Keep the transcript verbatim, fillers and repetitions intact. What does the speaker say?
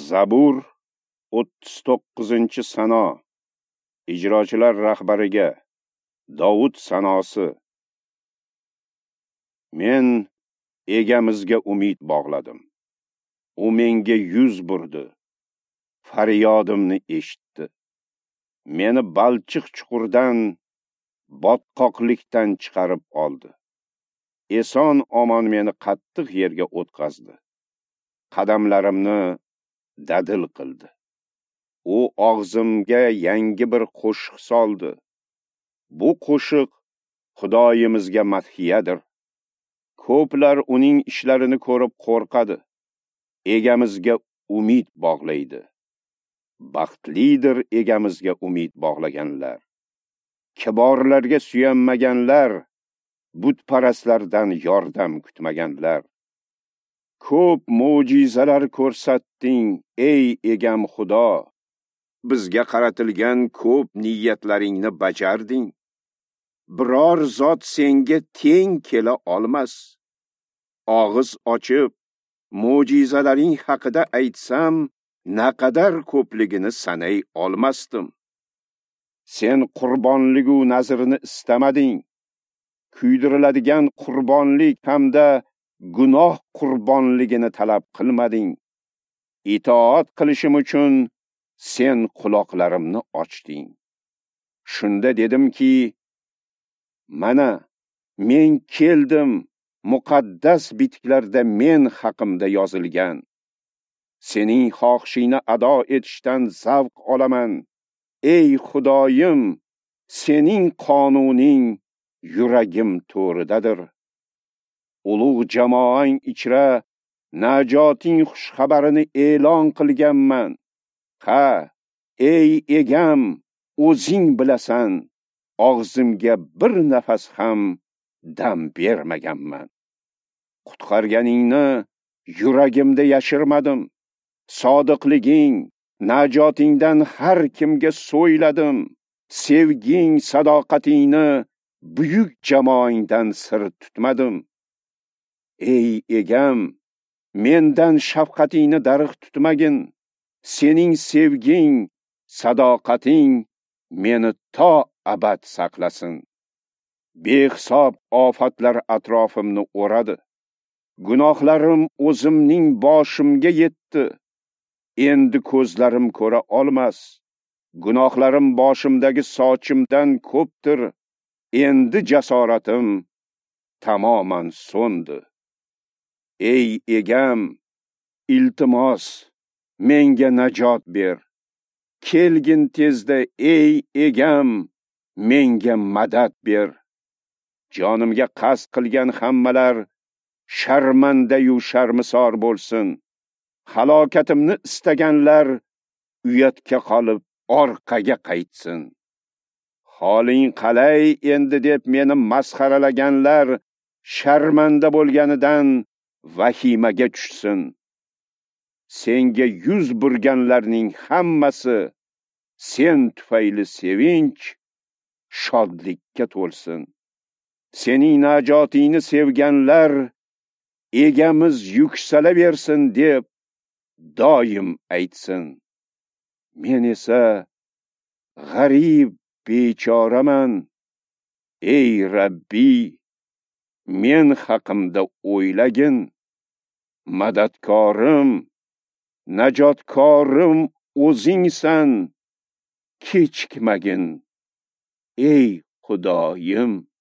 Zabur o'ttiz to'qqizinchi sano. Ijrochilar rahbariga Davud sanosi. Men egamizga umid bog'ladim. U menga yuz burdi. Faryodimni eshitdi. Meni balchiq chuqurdan, botqoqlikdan chiqarib oldi. Eson omon meni qattiq yerga o'tkazdi. Qadamlarimni dadil qildi. U og'zimga yangi bir qo'shiq soldi. Bu qo'shiq Xudoyimizga madhiyadir. Ko'plar uning ishlarini ko'rib qo'rqadi. Egamizga umid bog'laydi. Baxtlidir egamizga umid bog'laganlar. Kiborlarga suyanmaganlar, butparastlardan yordam kutmaganlar. Ko'p mo'jizalar ko'rsatding, ey egam Xudo. Bizga qaratilgan ko'p niyatlaringni bajarding. Biror zot senga teng kela olmas. Og'iz ochib, mo'jizalaring haqida aytsam, naqadar ko'pligini sanay olmasdim. Sen qurbonligu nazrni istamading. Kuydiriladigan qurbonlik hamda gunoh qurbonligini talab qilmading. Itoat qilishim uchun sen quloqlarimni ochding. Shunda dedimki, mana men keldim, muqaddas bitiklarda men haqimda yozilgan. Sening xohishingni ado etishdan zavq olaman. Ey Xudoyim, sening qonuning yuragim to'ridadir. Ulug' jamoang ichra najoting xushxabarini e'lon qilganman. Ha, ey egam, o'zing bilasan, og'zimga bir nafas ham dam bermaganman. Qutqarganingni yuragimda yashirmadim. Sodiqliging, najotingdan har kimga so'yladim. Sevging, sadoqatingni buyuk jamoangdan sir tutmadim. Ey egam, mendan shafqatingni darig' tutmagin. Sening sevging, sadoqating meni to abad saqlasin. Behisob ofatlar atrofimni o'radi. Gunohlarim o'zimning boshimga yetdi. Endi ko'zlarim ko'ra olmas. Gunohlarim boshimdagi sochimdan ko'pdir. Endi jasoratim tamoman so'ndi. Ey egam, iltimos, menga najot ber. Kelgin tezda, ey egam, menga madad ber. Jonimga qasd qilgan hammalar sharmanda-yu sharmisor bo'lsin. Halokatimni istaganlar uyatga qolib orqaga qaytsin. Holing qalay endi deb meni masxaralaganlar sharmanda bo'lganidan vahimaga tushsin. Senga yuz burganlarning hammasi sen tufayli sevinch, shodlikka to'lsin. Sening najotingni sevganlar egamiz yuksalaversin deb doim aytsin. Men esa g'arib bechoraman. Ey Rabbi, men haqimda o'ylagin. Madadkorim, najotkorim o'zingsan. Kechikmagin, ey Xudoyim.